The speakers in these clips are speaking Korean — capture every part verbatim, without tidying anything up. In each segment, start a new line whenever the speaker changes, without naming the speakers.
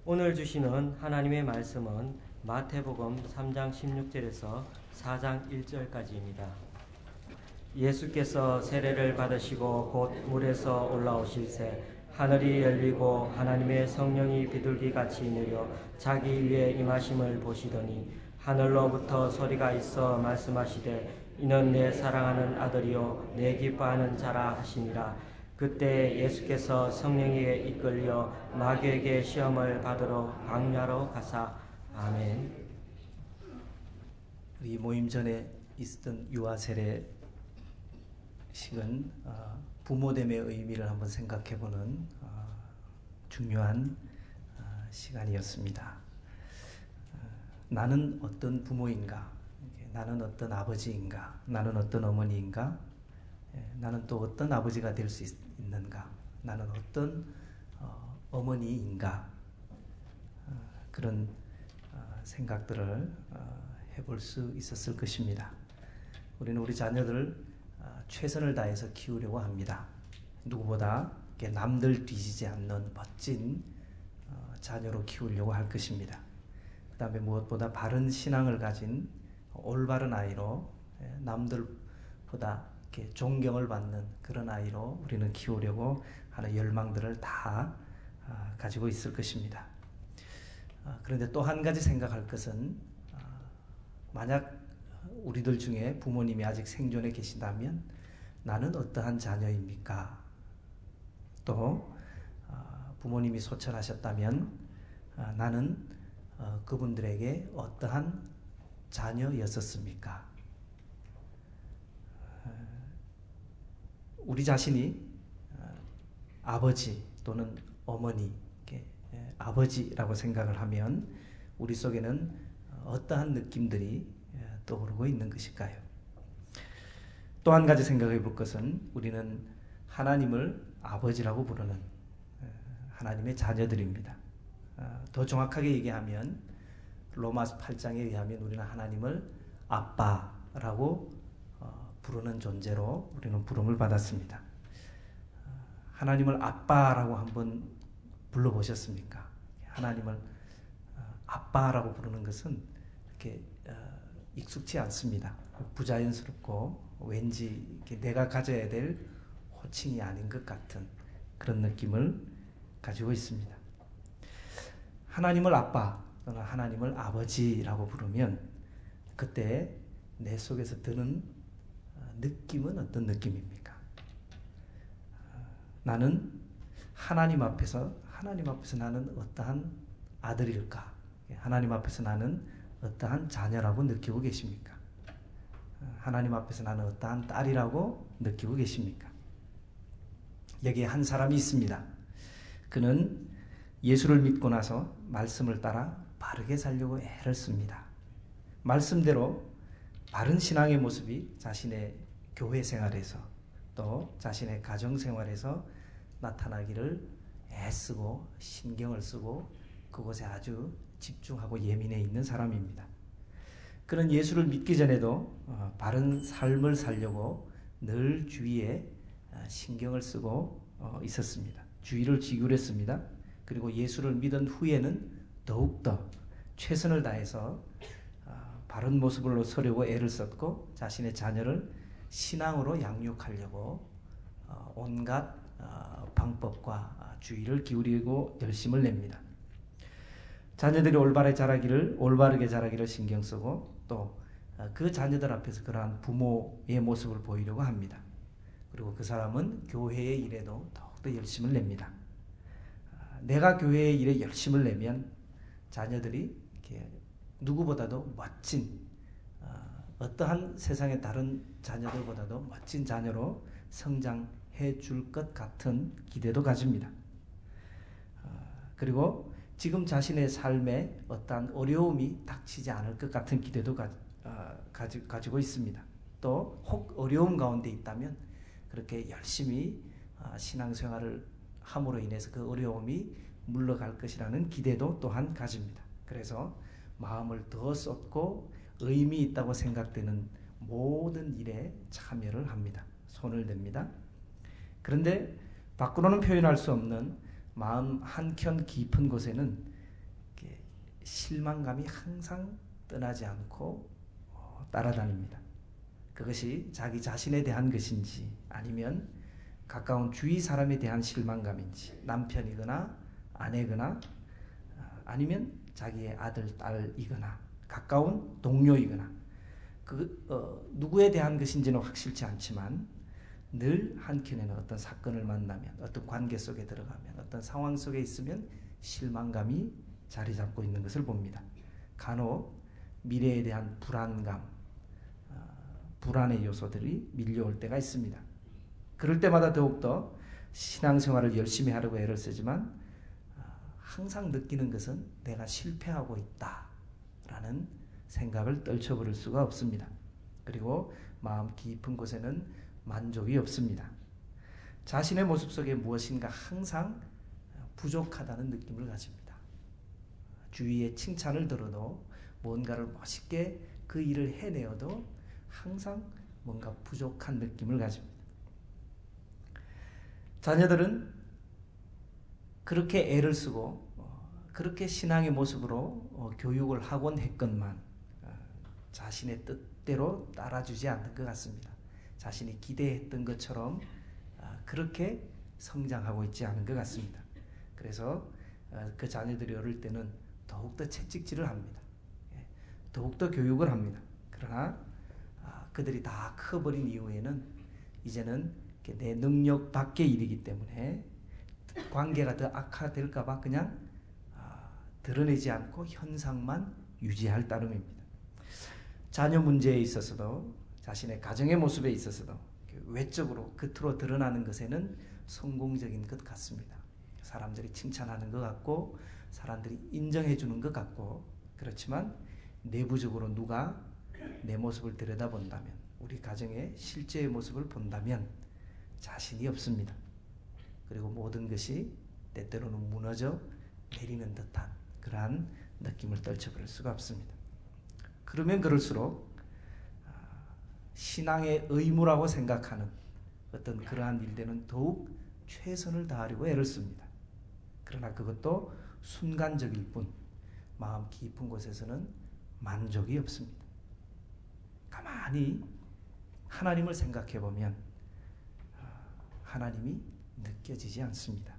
오늘 주시는 하나님의 말씀은 마태복음 삼 장 십육 절에서 사 장 일 절까지입니다. 예수께서 세례를 받으시고 곧 물에서 올라오실새 하늘이 열리고 하나님의 성령이 비둘기같이 내려 자기 위에 임하심을 보시더니 하늘로부터 소리가 있어 말씀하시되 이는 내 사랑하는 아들이요 내 기뻐하는 자라 하시니라. 그때 예수께서 성령에게 이끌려 마귀에게 시험을 받으러 광야로 가사. 아멘.
우리 모임 전에 있었던 유아 세례식은 부모됨의 의미를 한번 생각해보는 중요한 시간이었습니다. 나는 어떤 부모인가? 나는 어떤 아버지인가? 나는 어떤 어머니인가? 나는 또 어떤 아버지가 될 수 있는가? 나는 어떤 어, 어머니인가? 어, 그런 어, 생각들을 어, 해볼 수 있었을 것입니다. 우리는 우리 자녀들을 어, 최선을 다해서 키우려고 합니다. 누구보다 남들 뒤지지 않는 멋진 어, 자녀로 키우려고 할 것입니다. 그 다음에 무엇보다 바른 신앙을 가진 올바른 아이로 남들보다 이렇게 존경을 받는 그런 아이로 우리는 키우려고 하는 열망들을 다 아, 가지고 있을 것입니다. 아, 그런데 또 한 가지 생각할 것은 아, 만약 우리들 중에 부모님이 아직 생존해 계신다면 나는 어떠한 자녀입니까? 또 아, 부모님이 소천하셨다면 아, 나는 어, 그분들에게 어떠한 자녀였었습니까? 우리 자신이 아버지 또는 어머니, 아버지라고 생각을 하면 우리 속에는 어떠한 느낌들이 떠오르고 있는 것일까요? 또 한 가지 생각해 볼 것은 우리는 하나님을 아버지라고 부르는 하나님의 자녀들입니다. 더 정확하게 얘기하면 로마서 팔 장에 의하면 우리는 하나님을 아빠라고 부르는 존재로 우리는 부름을 받았습니다. 하나님을 아빠라고 한번 불러보셨습니까? 하나님을 아빠라고 부르는 것은 이렇게 익숙치 않습니다. 부자연스럽고 왠지 내가 가져야 될 호칭이 아닌 것 같은 그런 느낌을 가지고 있습니다. 하나님을 아빠 또는 하나님을 아버지라고 부르면 그때 내 속에서 드는 느낌은 어떤 느낌입니까? 나는 하나님 앞에서 하나님 앞에서 나는 어떠한 아들일까? 하나님 앞에서 나는 어떠한 자녀라고 느끼고 계십니까? 하나님 앞에서 나는 어떠한 딸이라고 느끼고 계십니까? 여기에 한 사람이 있습니다. 그는 예수를 믿고 나서 말씀을 따라 바르게 살려고 애를 씁니다. 말씀대로 바른 신앙의 모습이 자신의 교회 생활에서 또 자신의 가정 생활에서 나타나기를 애쓰고 신경을 쓰고 그곳에 아주 집중하고 예민해 있는 사람입니다. 그는 예수를 믿기 전에도 바른 삶을 살려고 늘 주위에 신경을 쓰고 있었습니다. 주의를 기울였습니다. 그리고 예수를 믿은 후에는 더욱더 최선을 다해서 바른 모습으로 서려고 애를 썼고 자신의 자녀를 신앙으로 양육하려고 온갖 방법과 주의를 기울이고 열심을 냅니다. 자녀들이 올바르게 자라기를 올바르게 자라기를 신경 쓰고 또 그 자녀들 앞에서 그러한 부모의 모습을 보이려고 합니다. 그리고 그 사람은 교회의 일에도 더욱더 열심을 냅니다. 내가 교회의 일에 열심을 내면 자녀들이 이렇게 누구보다도 멋진 어떠한 세상의 다른 자녀들보다도 멋진 자녀로 성장해 줄 것 같은 기대도 가집니다. 그리고 지금 자신의 삶에 어떠한 어려움이 닥치지 않을 것 같은 기대도 가, 가지, 가지고 있습니다. 또 혹 어려움 가운데 있다면 그렇게 열심히 신앙생활을 함으로 인해서 그 어려움이 물러갈 것이라는 기대도 또한 가집니다. 그래서 마음을 더 쏟고 의미 있다고 생각되는 모든 일에 참여를 합니다. 손을 댑니다. 그런데 밖으로는 표현할 수 없는 마음 한켠 깊은 곳에는 실망감이 항상 떠나지 않고 따라다닙니다. 그것이 자기 자신에 대한 것인지 아니면 가까운 주위 사람에 대한 실망감인지, 남편이거나 아내거나 아니면 자기의 아들, 딸이거나 가까운 동료이거나 그 어, 누구에 대한 것인지는 확실치 않지만 늘 한켠에는 어떤 사건을 만나면, 어떤 관계 속에 들어가면, 어떤 상황 속에 있으면 실망감이 자리 잡고 있는 것을 봅니다. 간혹 미래에 대한 불안감, 불안의 요소들이 밀려올 때가 있습니다. 그럴 때마다 더욱더 신앙생활을 열심히 하려고 애를 쓰지만 항상 느끼는 것은 내가 실패하고 있다라는 생각을 떨쳐버릴 수가 없습니다. 그리고 마음 깊은 곳에는 만족이 없습니다. 자신의 모습 속에 무엇인가 항상 부족하다는 느낌을 가집니다. 주위의 칭찬을 들어도 뭔가를 멋있게 그 일을 해내어도 항상 뭔가 부족한 느낌을 가집니다. 자녀들은 그렇게 애를 쓰고 그렇게 신앙의 모습으로 교육을 하곤 했건만 자신의 뜻대로 따라주지 않는 것 같습니다. 자신이 기대했던 것처럼 그렇게 성장하고 있지 않은 것 같습니다. 그래서 그 자녀들이 어릴 때는 더욱더 채찍질을 합니다. 더욱더 교육을 합니다. 그러나 그들이 다 커버린 이후에는 이제는 내 능력 밖의 일이기 때문에 관계가 더 악화될까 봐 그냥 드러내지 않고 현상만 유지할 따름입니다. 자녀 문제에 있어서도 자신의 가정의 모습에 있어서도 외적으로 겉으로 드러나는 것에는 성공적인 것 같습니다. 사람들이 칭찬하는 것 같고 사람들이 인정해 주는 것 같고 그렇지만 내부적으로 누가 내 모습을 들여다본다면 우리 가정의 실제의 모습을 본다면 자신이 없습니다. 그리고 모든 것이 때때로는 무너져 내리는 듯한 그러한 느낌을 떨쳐버릴 수가 없습니다. 그러면 그럴수록 신앙의 의무라고 생각하는 어떤 그러한 일들은 더욱 최선을 다하려고 애를 씁니다. 그러나 그것도 순간적일 뿐 마음 깊은 곳에서는 만족이 없습니다. 가만히 하나님을 생각해 보면 하나님이 느껴지지 않습니다.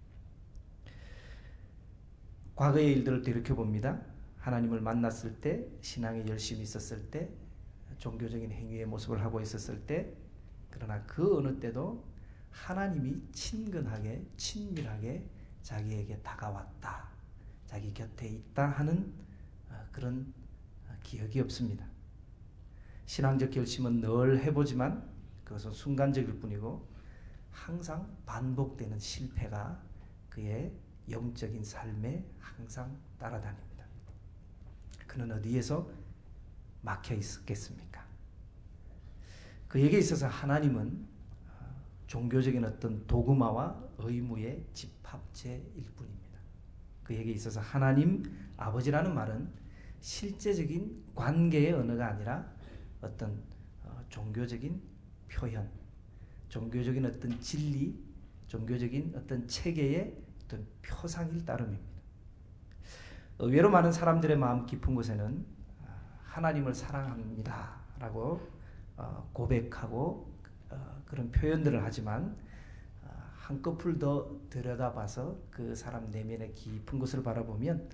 과거의 일들을 되돌아봅니다. 하나님을 만났을 때, 신앙에 열심히 있었을 때, 종교적인 행위의 모습을 하고 있었을 때, 그러나 그 어느 때도 하나님이 친근하게, 친밀하게 자기에게 다가왔다, 자기 곁에 있다 하는 그런 기억이 없습니다. 신앙적 결심은 늘 해보지만 그것은 순간적일 뿐이고 항상 반복되는 실패가 그의 영적인 삶에 항상 따라다닙니다. 그는 어디에서 막혀 있었겠습니까? 그에게 있어서 하나님은 종교적인 어떤 도구마와 의무의 집합체일 뿐입니다. 그에게 있어서 하나님 아버지라는 말은 실제적인 관계의 언어가 아니라 어떤 종교적인 표현, 종교적인 어떤 진리, 종교적인 어떤 체계의 어떤 표상일 따름입니다. 의외로 많은 사람들의 마음 깊은 곳에는 하나님을 사랑합니다 라고 고백하고 그런 표현들을 하지만 한꺼풀 더 들여다봐서 그 사람 내면의 깊은 곳을 바라보면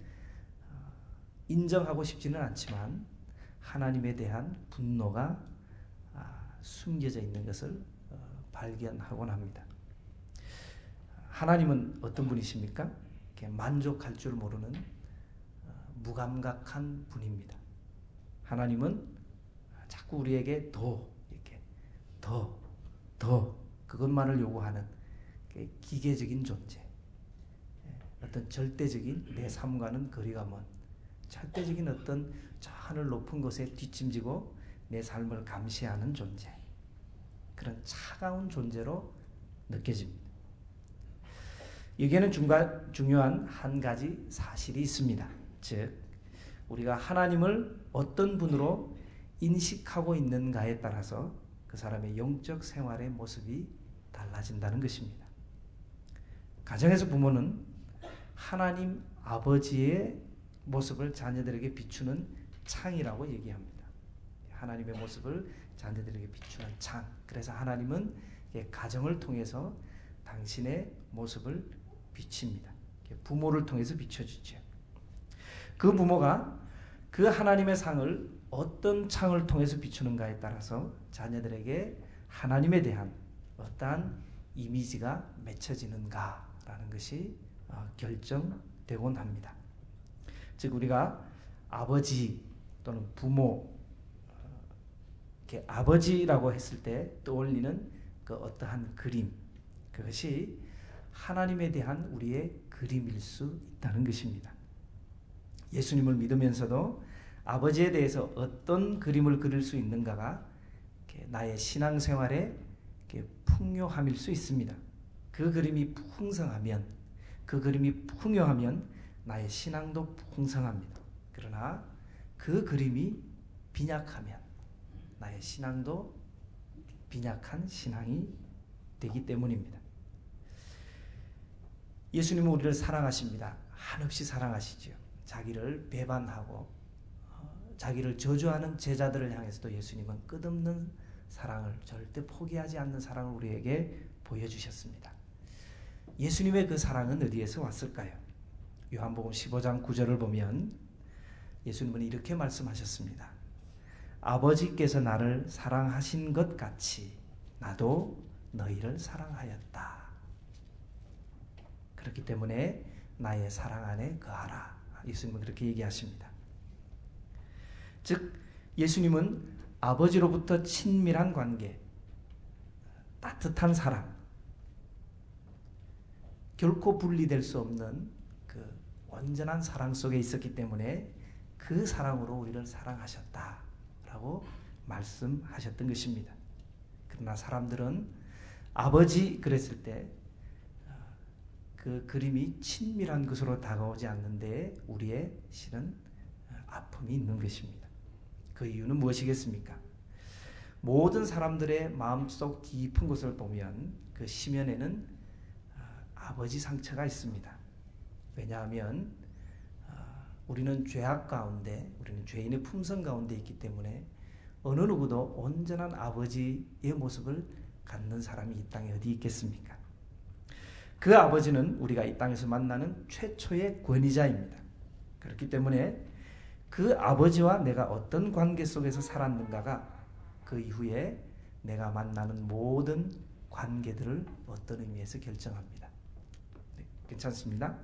인정하고 싶지는 않지만 하나님에 대한 분노가 숨겨져 있는 것을 발견하곤 합니다. 하나님은 어떤 분이십니까? 만족할 줄 모르는 무감각한 분입니다. 하나님은 자꾸 우리에게 더 이렇게 더, 더 그것만을 요구하는 기계적인 존재, 어떤 절대적인 내 삶과는 거리가 먼 절대적인 어떤 저 하늘 높은 곳에 뒷짐지고 내 삶을 감시하는 존재, 그런 차가운 존재로 느껴집니다. 여기에는 중가, 중요한 한 가지 사실이 있습니다. 즉 우리가 하나님을 어떤 분으로 인식하고 있는가에 따라서 그 사람의 영적 생활의 모습이 달라진다는 것입니다. 가정에서 부모는 하나님 아버지의 모습을 자녀들에게 비추는 창이라고 얘기합니다. 하나님의 모습을 자녀들에게 비추는 창. 그래서 하나님은 가정을 통해서 당신의 모습을 비칩니다. 부모를 통해서 비춰주죠. 그 부모가 그 하나님의 상을 어떤 창을 통해서 비추는가에 따라서 자녀들에게 하나님에 대한 어떠한 이미지가 맺혀지는가라는 것이 결정되곤 합니다. 즉 우리가 아버지 또는 부모, 이렇게 아버지라고 했을 때 떠올리는 그 어떠한 그림, 그것이 하나님에 대한 우리의 그림일 수 있다는 것입니다. 예수님을 믿으면서도 아버지에 대해서 어떤 그림을 그릴 수 있는가가 나의 신앙생활의 풍요함일 수 있습니다. 그 그림이 풍성하면, 그 그림이 풍요하면 나의 신앙도 풍성합니다. 그러나 그 그림이 빈약하면 나의 신앙도 빈약한 신앙이 되기 때문입니다. 예수님은 우리를 사랑하십니다. 한없이 사랑하시지요. 자기를 배반하고 자기를 저주하는 제자들을 향해서도 예수님은 끝없는 사랑을, 절대 포기하지 않는 사랑을 우리에게 보여주셨습니다. 예수님의 그 사랑은 어디에서 왔을까요? 요한복음 십오 장 구 절을 보면 예수님은 이렇게 말씀하셨습니다. 아버지께서 나를 사랑하신 것 같이 나도 너희를 사랑하였다. 그렇기 때문에 나의 사랑 안에 거하라. 예수님은 그렇게 얘기하십니다. 즉 예수님은 아버지로부터 친밀한 관계, 따뜻한 사랑, 결코 분리될 수 없는 그 온전한 사랑 속에 있었기 때문에 그 사랑으로 우리를 사랑하셨다라고 말씀하셨던 것입니다. 그러나 사람들은 아버지 그랬을 때 그 그림이 친밀한 것으로 다가오지 않는데 우리의 실은 아픔이 있는 것입니다. 그 이유는 무엇이겠습니까? 모든 사람들의 마음속 깊은 곳을 보면 그 심연에는 아버지 상처가 있습니다. 왜냐하면 우리는 죄악 가운데, 우리는 죄인의 품성 가운데 있기 때문에 어느 누구도 온전한 아버지의 모습을 갖는 사람이 이 땅에 어디 있겠습니까? 그 아버지는 우리가 이 땅에서 만나는 최초의 권위자입니다. 그렇기 때문에 그 아버지와 내가 어떤 관계 속에서 살았는가가 그 이후에 내가 만나는 모든 관계들을 어떤 의미에서 결정합니다. 네, 괜찮습니다.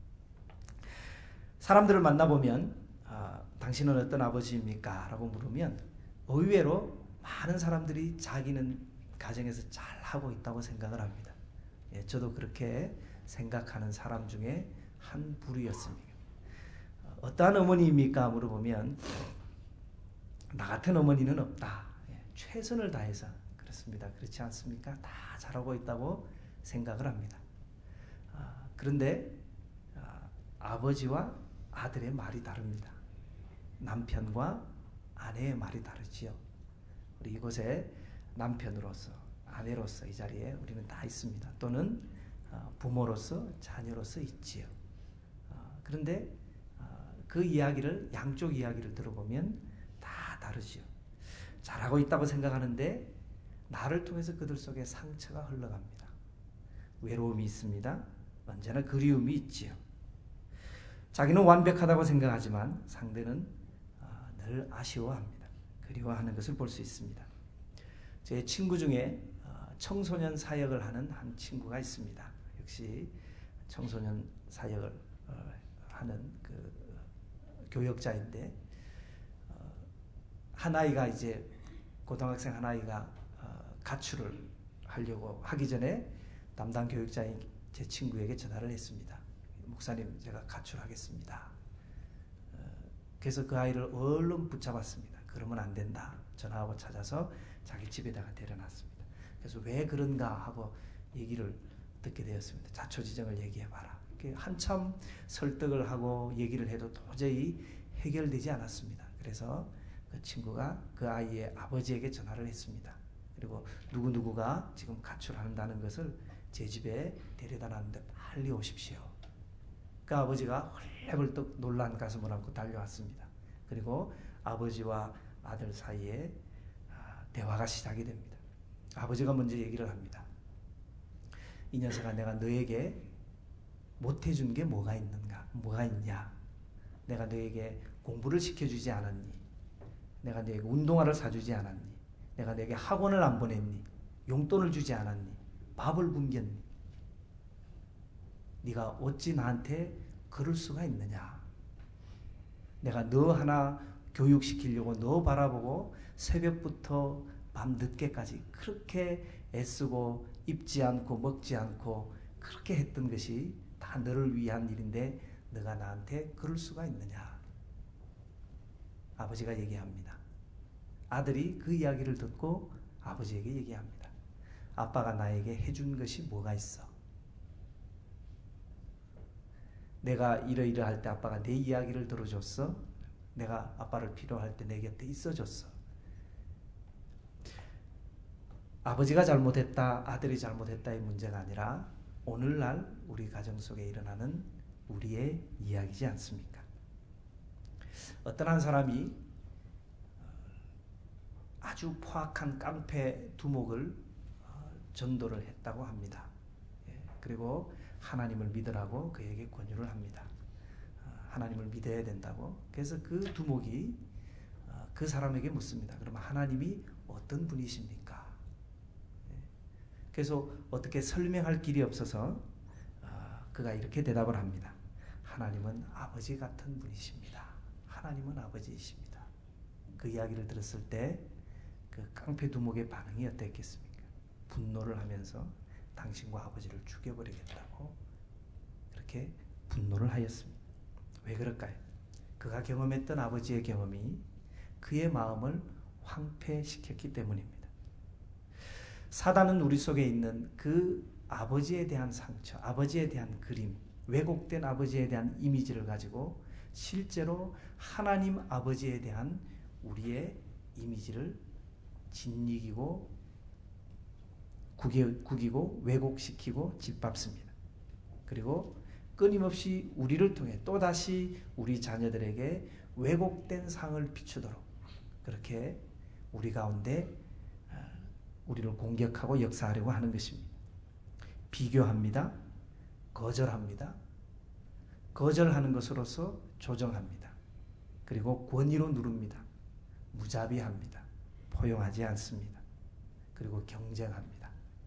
사람들을 만나보면 아, 당신은 어떤 아버지입니까? 라고 물으면 의외로 많은 사람들이 자기는 가정에서 잘하고 있다고 생각을 합니다. 예, 저도 그렇게 생각하는 사람 중에 한 부류였습니다. 어떠한 어머니입니까? 물어보면 나 같은 어머니는 없다. 예, 최선을 다해서 그렇습니다. 그렇지 않습니까? 다 잘하고 있다고 생각을 합니다. 아, 그런데 아, 아버지와 아들의 말이 다릅니다. 남편과 아내의 말이 다르지요. 우리 이곳에 남편으로서, 아내로서 이 자리에 우리는 다 있습니다. 또는 부모로서, 자녀로서 있지요. 그런데 그 이야기를, 양쪽 이야기를 들어보면 다 다르지요. 잘하고 있다고 생각하는데 나를 통해서 그들 속에 상처가 흘러갑니다. 외로움이 있습니다. 언제나 그리움이 있지요. 자기는 완벽하다고 생각하지만 상대는 늘 아쉬워합니다. 그리워하는 것을 볼 수 있습니다. 제 친구 중에 청소년 사역을 하는 한 친구가 있습니다. 역시 청소년 사역을 하는 그 교역자인데 한 아이가 이제 고등학생 한 아이가 가출을 하려고 하기 전에 담당 교역자인 제 친구에게 전화를 했습니다. 목사님, 제가 가출하겠습니다. 그래서 그 아이를 얼른 붙잡았습니다. 그러면 안 된다. 전화하고 찾아서 자기 집에다가 데려놨습니다. 그래서 왜 그런가 하고 얘기를 듣게 되었습니다. 자초지정을 얘기해봐라. 한참 설득을 하고 얘기를 해도 도저히 해결되지 않았습니다. 그래서 그 친구가 그 아이의 아버지에게 전화를 했습니다. 그리고 누구누구가 지금 가출한다는 것을 제 집에 데려다 놨는데 빨리 오십시오. 그 아버지가 헐레벌떡 놀란 가슴을 안고 달려왔습니다. 그리고 아버지와 아들 사이에 대화가 시작이 됩니다. 아버지가 먼저 얘기를 합니다. 이 녀석아, 내가 너에게 못해준 게 뭐가 있는가? 뭐가 있냐? 내가 너에게 공부를 시켜주지 않았니? 내가 너에게 운동화를 사주지 않았니? 내가 너에게 학원을 안 보냈니? 용돈을 주지 않았니? 밥을 굶겼니? 네가 어찌 나한테 그럴 수가 있느냐? 내가 너 하나 교육시키려고 너 바라보고 새벽부터 밤 늦게까지 그렇게 애쓰고 입지 않고 먹지 않고 그렇게 했던 것이 다 너를 위한 일인데 너가 나한테 그럴 수가 있느냐? 아버지가 얘기합니다. 아들이 그 이야기를 듣고 아버지에게 얘기합니다. 아빠가 나에게 해준 것이 뭐가 있어? 내가 이러이러할 때 아빠가 내 이야기를 들어줬어? 내가 아빠를 필요할 때 내 곁에 있어줬어? 아버지가 잘못했다, 아들이 잘못했다의 문제가 아니라 오늘날 우리 가정 속에 일어나는 우리의 이야기지 않습니까? 어떤 한 사람이 아주 포악한 깡패 두목을 전도를 했다고 합니다. 그리고 하나님을 믿으라고 그에게 권유를 합니다. 하나님을 믿어야 된다고. 그래서 그 두목이 그 사람에게 묻습니다. 그러면 하나님이 어떤 분이십니까? 그래서 어떻게 설명할 길이 없어서 그가 이렇게 대답을 합니다. 하나님은 아버지 같은 분이십니다. 하나님은 아버지이십니다. 그 이야기를 들었을 때 그 깡패 두목의 반응이 어땠겠습니까? 분노를 하면서 당신과 아버지를 죽여버리겠다고 그렇게 분노를 하였습니다. 왜 그럴까요? 그가 경험했던 아버지의 경험이 그의 마음을 황폐시켰기 때문입니다. 사단은 우리 속에 있는 그 아버지에 대한 상처, 아버지에 대한 그림, 왜곡된 아버지에 대한 이미지를 가지고 실제로 하나님 아버지에 대한 우리의 이미지를 짓이기고 구기고 왜곡시키고 짓밟습니다. 그리고 끊임없이 우리를 통해 또다시 우리 자녀들에게 왜곡된 상을 비추도록 그렇게 우리 가운데 우리를 공격하고 역사하려고 하는 것입니다. 비교합니다. 거절합니다. 거절하는 것으로서 조정합니다. 그리고 권위로 누릅니다. 무자비합니다. 포용하지 않습니다. 그리고 경쟁합니다.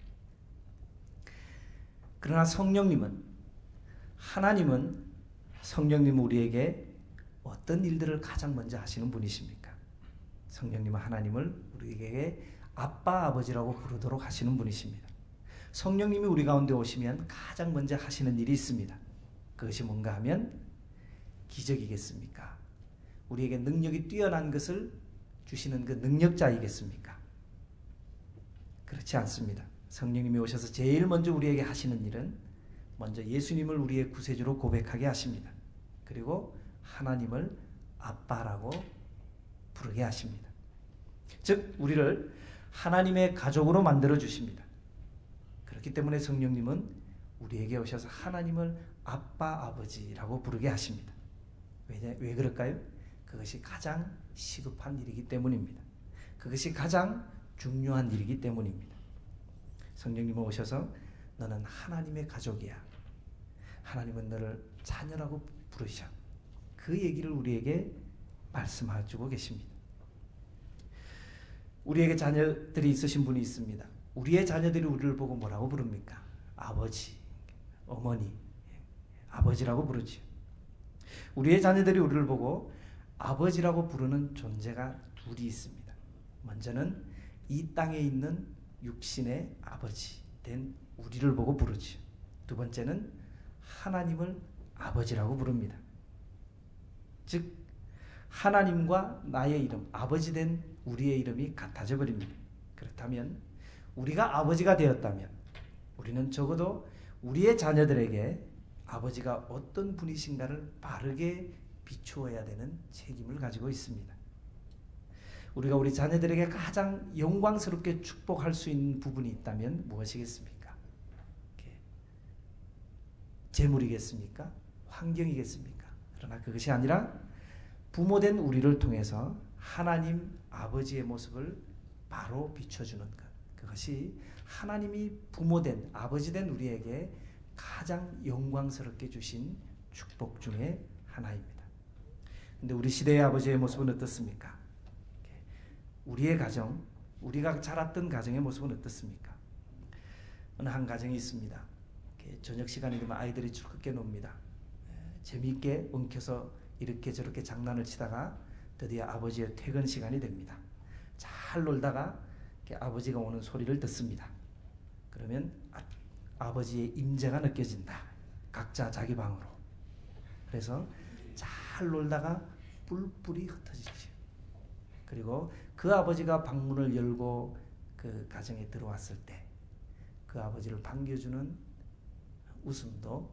그러나 성령님은 하나님은 성령님은 우리에게 어떤 일들을 가장 먼저 하시는 분이십니까? 성령님은 하나님을 우리에게 아빠 아버지라고 부르도록 하시는 분이십니다. 성령님이 우리 가운데 오시면 가장 먼저 하시는 일이 있습니다. 그것이 뭔가 하면 기적이겠습니까? 우리에게 능력이 뛰어난 것을 주시는 그 능력자이겠습니까? 그렇지 않습니다. 성령님이 오셔서 제일 먼저 우리에게 하시는 일은 먼저 예수님을 우리의 구세주로 고백하게 하십니다. 그리고 하나님을 아빠라고 부르게 하십니다. 즉 우리를 하나님의 가족으로 만들어 주십니다. 그렇기 때문에 성령님은 우리에게 오셔서 하나님을 아빠 아버지라고 부르게 하십니다. 왜, 왜 그럴까요? 그것이 가장 시급한 일이기 때문입니다. 그것이 가장 중요한 일이기 때문입니다. 성령님은 오셔서 너는 하나님의 가족이야. 하나님은 너를 자녀라고 부르셔. 그 얘기를 우리에게 말씀해주고 계십니다. 우리에게 자녀들이 있으신 분이 있습니다. 우리의 자녀들이 우리를 보고 뭐라고 부릅니까? 아버지, 어머니, 아버지라고 부르죠. 우리의 자녀들이 우리를 보고 아버지라고 부르는 존재가 둘이 있습니다. 먼저는 이 땅에 있는 육신의 아버지 된 우리를 보고 부르죠. 두 번째는 하나님을 아버지라고 부릅니다. 즉 하나님과 나의 이름, 아버지 된 우리의 이름이 같아져 버립니다. 그렇다면 우리가 아버지가 되었다면 우리는 적어도 우리의 자녀들에게 아버지가 어떤 분이신가를 바르게 비추어야 되는 책임을 가지고 있습니다. 우리가 우리 자녀들에게 가장 영광스럽게 축복할 수 있는 부분이 있다면 무엇이겠습니까? 재물이겠습니까? 환경이겠습니까? 그러나 그것이 아니라 부모된 우리를 통해서 하나님 아버지의 모습을 바로 비춰주는 것. 그것이 하나님이 부모된 아버지된 우리에게 가장 영광스럽게 주신 축복 중에 하나입니다. 근데 우리 시대의 아버지의 모습은 어떻습니까? 우리의 가정, 우리가 자랐던 가정의 모습은 어떻습니까? 어느 한 가정이 있습니다. 저녁 시간이 되면 아이들이 즐겁게 놉니다. 재미있게 엉켜서 이렇게 저렇게 장난을 치다가 드디어 아버지의 퇴근 시간이 됩니다. 잘 놀다가 아버지가 오는 소리를 듣습니다. 그러면 아, 아버지의 임재가 느껴진다. 각자 자기 방으로. 그래서 잘 놀다가 뿔뿔이 흩어지죠. 그리고 그 아버지가 방문을 열고 그 가정에 들어왔을 때 그 아버지를 반겨주는 웃음도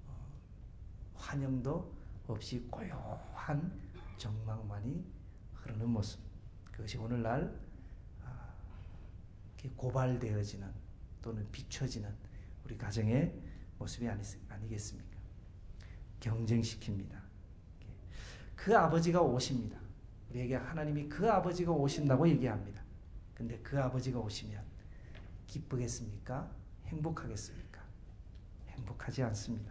환영도 없이 고요한 정막만이 흐르는 모습. 그것이 오늘날 고발되어지는 또는 비춰지는 우리 가정의 모습이 아니, 아니겠습니까? 경쟁시킵니다. 그 아버지가 오십니다. 우리에게 하나님이 그 아버지가 오신다고 얘기합니다. 근데 그 아버지가 오시면 기쁘겠습니까? 행복하겠습니까? 행복하지 않습니다.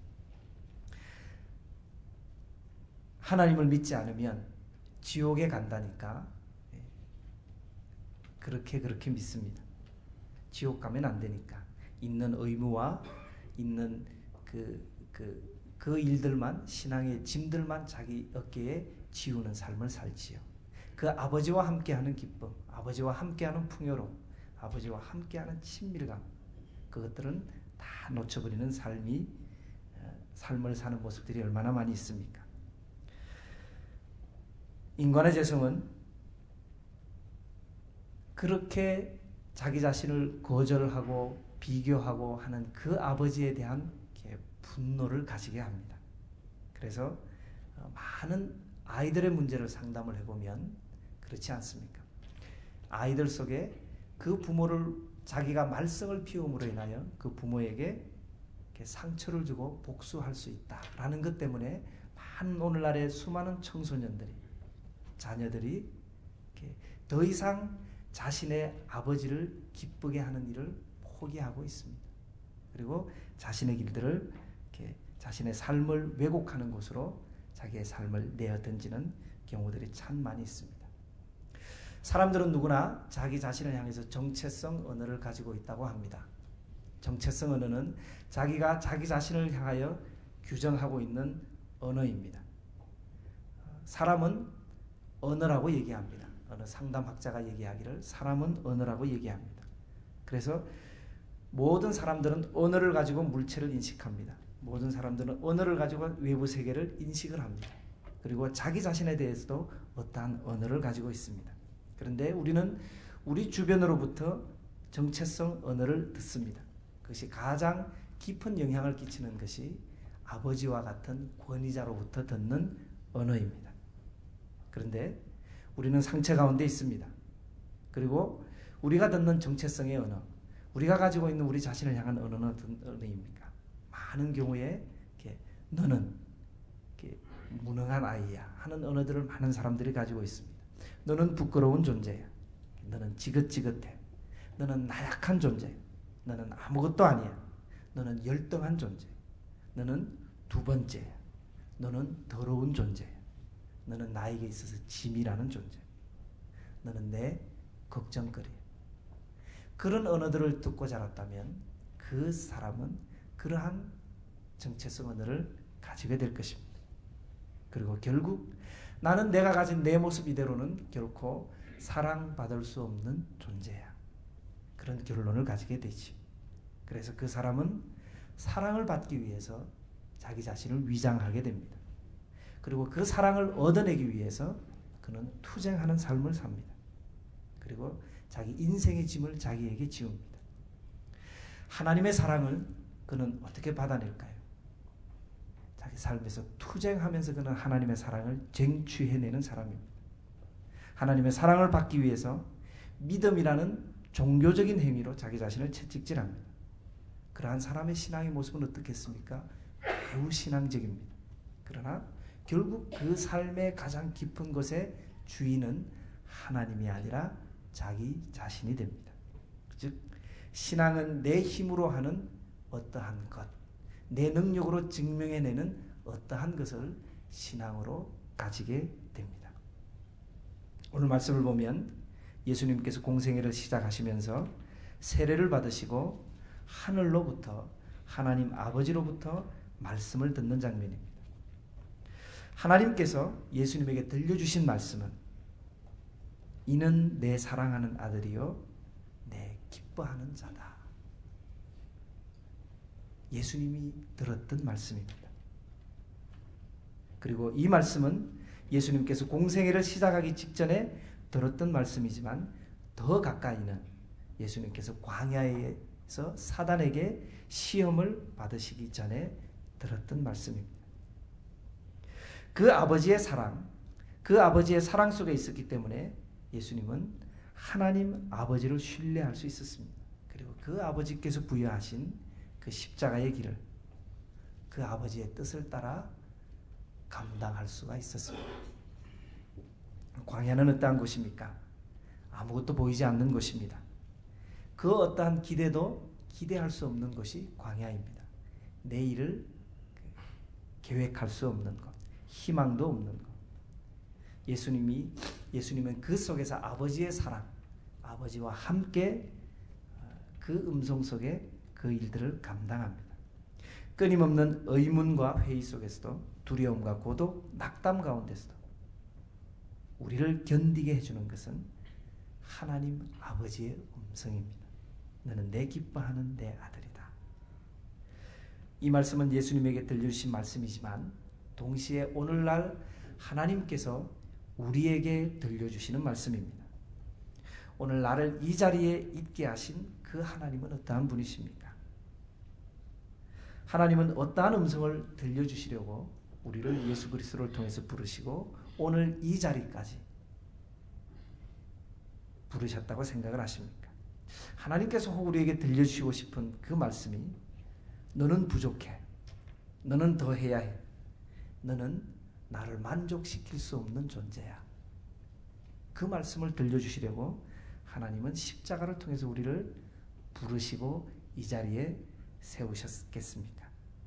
하나님을 믿지 않으면 지옥에 간다니까 그렇게 그렇게 믿습니다. 지옥 가면 안 되니까 있는 의무와 있는 그, 그, 그 일들만 신앙의 짐들만 자기 어깨에 지우는 삶을 살지요. 그 아버지와 함께하는 기쁨, 아버지와 함께하는 풍요로움, 아버지와 함께하는 친밀감, 그것들은 다 놓쳐버리는 삶이 삶을 사는 모습들이 얼마나 많이 있습니까? 인간의 재성은 그렇게 자기 자신을 거절하고 비교하고 하는 그 아버지에 대한 분노를 가지게 합니다. 그래서 많은 아이들의 문제를 상담을 해보면 그렇지 않습니까? 아이들 속에 그 부모를 자기가 말썽을 피움으로 인하여 그 부모에게 상처를 주고 복수할 수 있다라는 것 때문에 많은 오늘날의 수많은 청소년들이 자녀들이 더 이상 자신의 아버지를 기쁘게 하는 일을 포기하고 있습니다. 그리고 자신의 길들을 이렇게 자신의 삶을 왜곡하는 곳으로 자기의 삶을 내어 던지는 경우들이 참 많이 있습니다. 사람들은 누구나 자기 자신을 향해서 정체성 언어를 가지고 있다고 합니다. 정체성 언어는 자기가 자기 자신을 향하여 규정하고 있는 언어입니다. 사람은 언어라고 얘기합니다. 어느 상담학자가 얘기하기를 사람은 언어라고 얘기합니다. 그래서 모든 사람들은 언어를 가지고 물체를 인식합니다. 모든 사람들은 언어를 가지고 외부 세계를 인식을 합니다. 그리고 자기 자신에 대해서도 어떠한 언어를 가지고 있습니다. 그런데 우리는 우리 주변으로부터 정체성 언어를 듣습니다. 그것이 가장 깊은 영향을 끼치는 것이 아버지와 같은 권위자로부터 듣는 언어입니다. 그런데 우리는 상처 가운데 있습니다. 그리고 우리가 듣는 정체성의 언어, 우리가 가지고 있는 우리 자신을 향한 언어는 어떤 언어입니까? 많은 경우에 이렇게 너는 이렇게 무능한 아이야 하는 언어들을 많은 사람들이 가지고 있습니다. 너는 부끄러운 존재야. 너는 지긋지긋해. 너는 나약한 존재야. 너는 아무것도 아니야. 너는 열등한 존재. 너는 두 번째야. 너는 더러운 존재야. 너는 나에게 있어서 짐이라는 존재. 너는 내 걱정거리야. 그런 언어들을 듣고 자랐다면 그 사람은 그러한 정체성 언어를 가지게 될 것입니다. 그리고 결국 나는 내가 가진 내 모습 이대로는 결코 사랑받을 수 없는 존재야. 그런 결론을 가지게 되지. 그래서 그 사람은 사랑을 받기 위해서 자기 자신을 위장하게 됩니다. 그리고 그 사랑을 얻어내기 위해서 그는 투쟁하는 삶을 삽니다. 그리고 자기 인생의 짐을 자기에게 지웁니다. 하나님의 사랑을 그는 어떻게 받아낼까요? 자기 삶에서 투쟁하면서 그는 하나님의 사랑을 쟁취해내는 사람입니다. 하나님의 사랑을 받기 위해서 믿음이라는 종교적인 행위로 자기 자신을 채찍질합니다. 그러한 사람의 신앙의 모습은 어떻겠습니까? 매우 신앙적입니다. 그러나 결국 그 삶의 가장 깊은 곳의 주인은 하나님이 아니라 자기 자신이 됩니다. 즉 신앙은 내 힘으로 하는 어떠한 것, 내 능력으로 증명해내는 어떠한 것을 신앙으로 가지게 됩니다. 오늘 말씀을 보면 예수님께서 공생애를 시작하시면서 세례를 받으시고 하늘로부터 하나님 아버지로부터 말씀을 듣는 장면입니다. 하나님께서 예수님에게 들려주신 말씀은 이는 내 사랑하는 아들이요 내 기뻐하는 자다. 예수님이 들었던 말씀입니다. 그리고 이 말씀은 예수님께서 공생애를 시작하기 직전에 들었던 말씀이지만 더 가까이는 예수님께서 광야에서 사단에게 시험을 받으시기 전에 들었던 말씀입니다. 그 아버지의 사랑, 그 아버지의 사랑 속에 있었기 때문에 예수님은 하나님 아버지를 신뢰할 수 있었습니다. 그리고 그 아버지께서 부여하신 그 십자가의 길을 그 아버지의 뜻을 따라 감당할 수가 있었습니다. 광야는 어떠한 곳입니까? 아무것도 보이지 않는 곳입니다. 그 어떠한 기대도 기대할 수 없는 것이 광야입니다. 내일을 계획할 수 없는 것, 희망도 없는 것. 예수님이 예수님은 그 속에서 아버지의 사랑, 아버지와 함께 그 음성 속에 그 일들을 감당합니다. 끊임없는 의문과 회의 속에서도 두려움과 고독, 낙담 가운데서도 우리를 견디게 해주는 것은 하나님 아버지의 음성입니다. 너는 내 기뻐하는 내 아들이다. 이 말씀은 예수님에게 들려주신 말씀이지만 동시에 오늘날 하나님께서 우리에게 들려주시는 말씀입니다. 오늘 나를 이 자리에 있게 하신 그 하나님은 어떠한 분이십니까? 하나님은 어떠한 음성을 들려주시려고 우리를 예수 그리스도를 통해서 부르시고 오늘 이 자리까지 부르셨다고 생각을 하십니까? 하나님께서 우리에게 들려주시고 싶은 그 말씀이 너는 부족해. 너는 더 해야 해. 너는 나를 만족시킬 수 없는 존재야. 그 말씀을 들려주시려고 하나님은 십자가를 통해서 우리를 부르시고 이 자리에 세우셨겠습니까?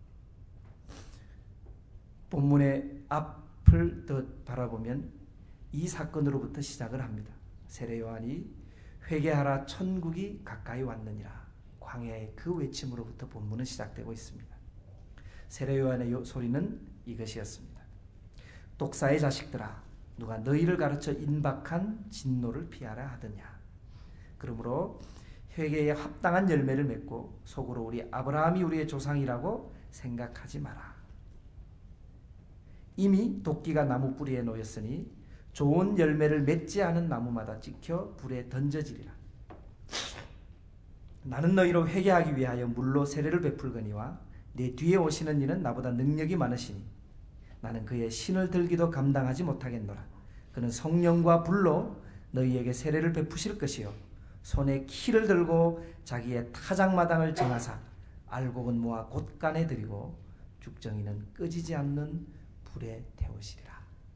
본문의 앞을 더 바라보면 이 사건으로부터 시작을 합니다. 세례 요한이 회개하라 천국이 가까이 왔느니라. 광야의 그 외침으로부터 본문은 시작되고 있습니다. 세례 요한의 소리는 이것이었습니다. 독사의 자식들아, 누가 너희를 가르쳐 인박한 진노를 피하라 하더냐. 그러므로 회개에 합당한 열매를 맺고 속으로 우리 아브라함이 우리의 조상이라고 생각하지 마라. 이미 도끼가 나무 뿌리에 놓였으니 좋은 열매를 맺지 않은 나무마다 찍혀 불에 던져지리라. 나는 너희로 회개하기 위하여 물로 세례를 베풀거니와 내 뒤에 오시는 이는 나보다 능력이 많으시니 나는 그의 신을 들기도 감당하지 못하겠노라. 그는 성령과 불로 너희에게 세례를 베푸실 것이요 손에 키를 들고 자기의 타작마당을 정하사 알곡은 모아 곳간에 들이고 죽정이는 끄지지 않는 불에 태우시리라.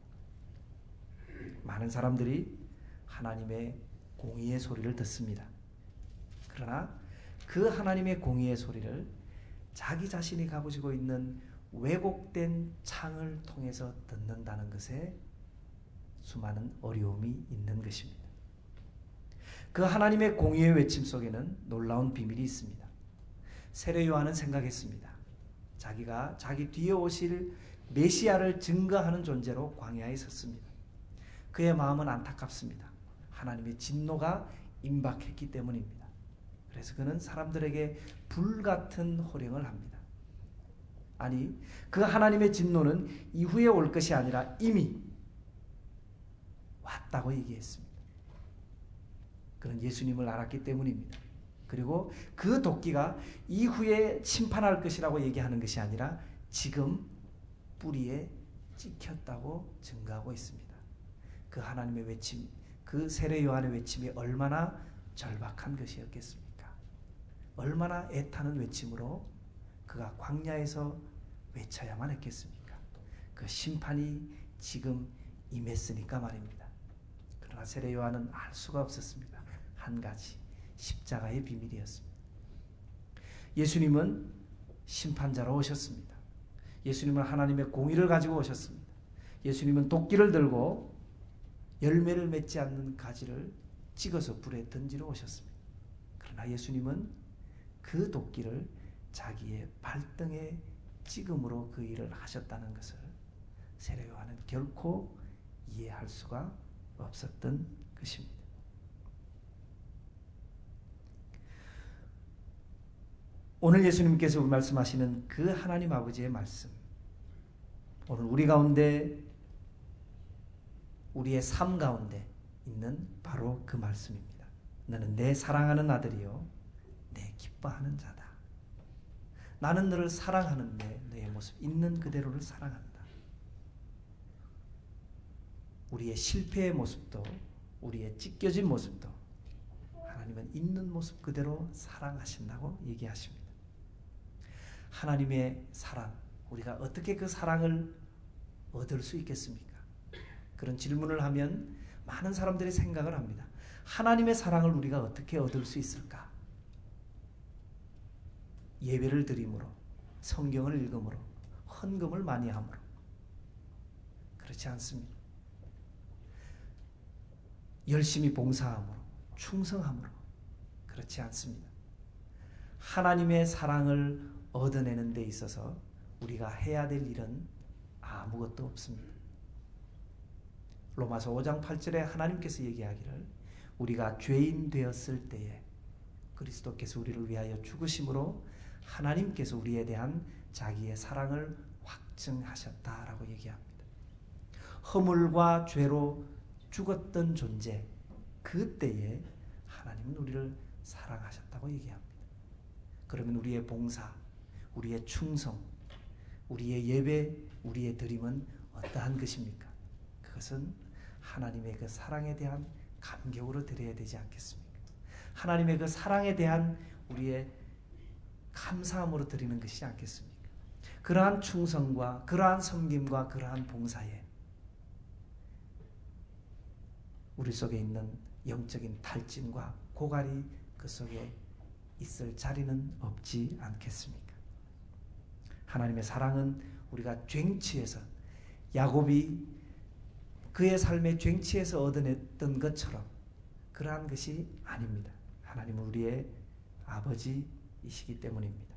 많은 사람들이 하나님의 공의의 소리를 듣습니다. 그러나 그 하나님의 공의의 소리를 자기 자신이 가지고 있는 왜곡된 창을 통해서 듣는다는 것에 수많은 어려움이 있는 것입니다. 그 하나님의 공의의 외침 속에는 놀라운 비밀이 있습니다. 세례 요한은 생각했습니다. 자기가 자기 뒤에 오실 메시아를 증거하는 존재로 광야에 섰습니다. 그의 마음은 안타깝습니다. 하나님의 진노가 임박했기 때문입니다. 그래서 그는 사람들에게 불같은 호령을 합니다. 아니, 그 하나님의 진노는 이후에 올 것이 아니라 이미 왔다고 얘기했습니다. 그는 예수님을 알았기 때문입니다. 그리고 그 도끼가 이후에 심판할 것이라고 얘기하는 것이 아니라 지금 뿌리에 찍혔다고 증거하고 있습니다. 그 하나님의 외침, 그 세례 요한의 외침이 얼마나 절박한 것이었겠습니까? 얼마나 애타는 외침으로 그가 광야에서 외쳐야만 했겠습니까? 그 심판이 지금 임했으니까 말입니다. 그러나 세례 요한은 알 수가 없었습니다. 한 가지, 십자가의 비밀이었습니다. 예수님은 심판자로 오셨습니다. 예수님은 하나님의 공의를 가지고 오셨습니다. 예수님은 도끼를 들고 열매를 맺지 않는 가지를 찍어서 불에 던지러 오셨습니다. 그러나 예수님은 그 도끼를 자기의 발등에 찍음으로 그 일을 하셨다는 것을 세례 요한은 결코 이해할 수가 없었던 것입니다. 오늘 예수님께서 말씀하시는 그 하나님 아버지의 말씀, 오늘 우리 가운데, 우리의 삶 가운데 있는 바로 그 말씀입니다. 너는 내 사랑하는 아들이요 내 기뻐하는 자다. 나는 너를 사랑하는데 너의 모습 있는 그대로를 사랑한다. 우리의 실패의 모습도, 우리의 찢겨진 모습도 하나님은 있는 모습 그대로 사랑하신다고 얘기하십니다. 하나님의 사랑, 우리가 어떻게 그 사랑을 얻을 수 있겠습니까? 그런 질문을 하면 많은 사람들이 생각을 합니다. 하나님의 사랑을 우리가 어떻게 얻을 수 있을까? 예배를 드림으로, 성경을 읽음으로, 헌금을 많이 함으로. 그렇지 않습니다. 열심히 봉사함으로, 충성함으로. 그렇지 않습니다. 하나님의 사랑을 얻어내는 데 있어서 우리가 해야 될 일은 아무것도 없습니다. 로마서 오 장 팔 절에 하나님께서 얘기하기를 우리가 죄인 되었을 때에 그리스도께서 우리를 위하여 죽으심으로 하나님께서 우리에 대한 자기의 사랑을 확증하셨다라고 얘기합니다. 허물과 죄로 죽었던 존재, 그때에 하나님은 우리를 사랑하셨다고 얘기합니다. 그러면 우리의 봉사, 우리의 충성, 우리의 예배, 우리의 드림은 어떠한 것입니까? 그것은 하나님의 그 사랑에 대한 감격으로 드려야 되지 않겠습니까? 하나님의 그 사랑에 대한 우리의 감사함으로 드리는 것이지 않겠습니까? 그러한 충성과 그러한 섬김과 그러한 봉사에 우리 속에 있는 영적인 탈진과 고갈이 그 속에 있을 자리는 없지 않겠습니까? 하나님의 사랑은 우리가 쟁취해서, 야곱이 그의 삶의 쟁취해서 얻어냈던 것처럼 그러한 것이 아닙니다. 하나님은 우리의 아버지이시기 때문입니다.